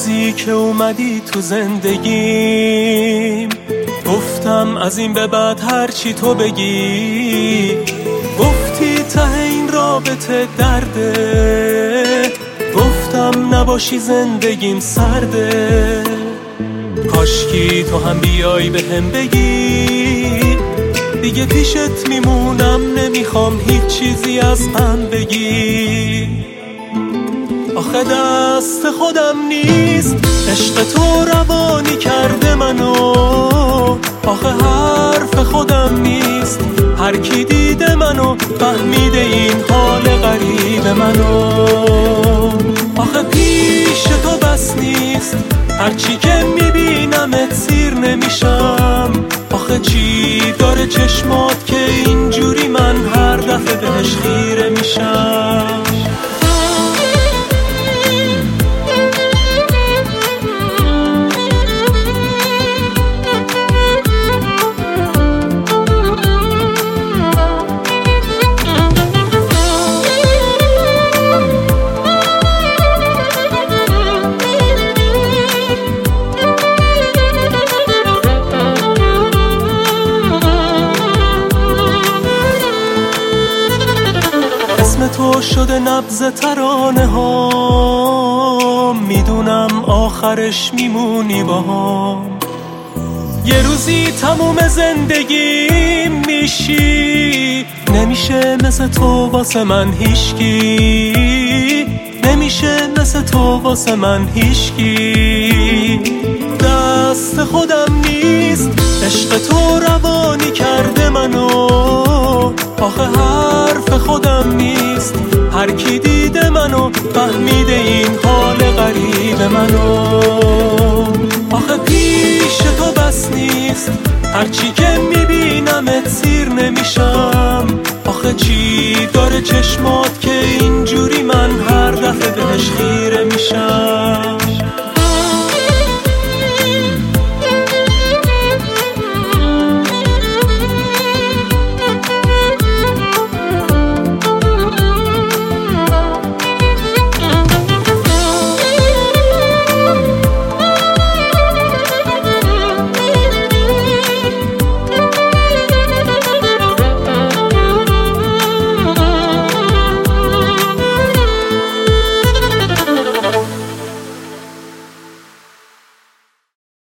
روزی که اومدی تو زندگیم گفتم از این به بعد هرچی تو بگی. گفتی ته این رابطه درده، گفتم نباشی زندگیم سرده. کاشکی تو هم بیای به هم بگی دیگه پیشت میمونم، نمیخوام هیچ چیزی از من بگی. آخه دست خودم نیست، عشق تو روانی کرده منو. آخه حرف خودم نیست، هر کی دیده منو فهمیده این حال غریب منو. آخه پیش تو بس نیست، هرچی که میبینمت سیر نمیشم. آخه چی داره چشمات که اینجوری من هر دفعه بهش خیره میشم. تو شده نبض ترانه ها، میدونم آخرش میمونی با هم. یه روزی تموم زندگی میشی، نمیشه مثل تو واسه من هیچکی، نمیشه مثل تو واسه من هیچکی. دست خودم نیست، عشق تو روانی کرده منو. آخه حرف خودم نیست، هر کی دیده منو فهمیده این حال غریب منو. آخه پیش تو بس نیست، هرچی که میبینمت سیر نمیشم. آخه چی داره چشمات که اینجوری من هر دفعه بهش خیره میشم.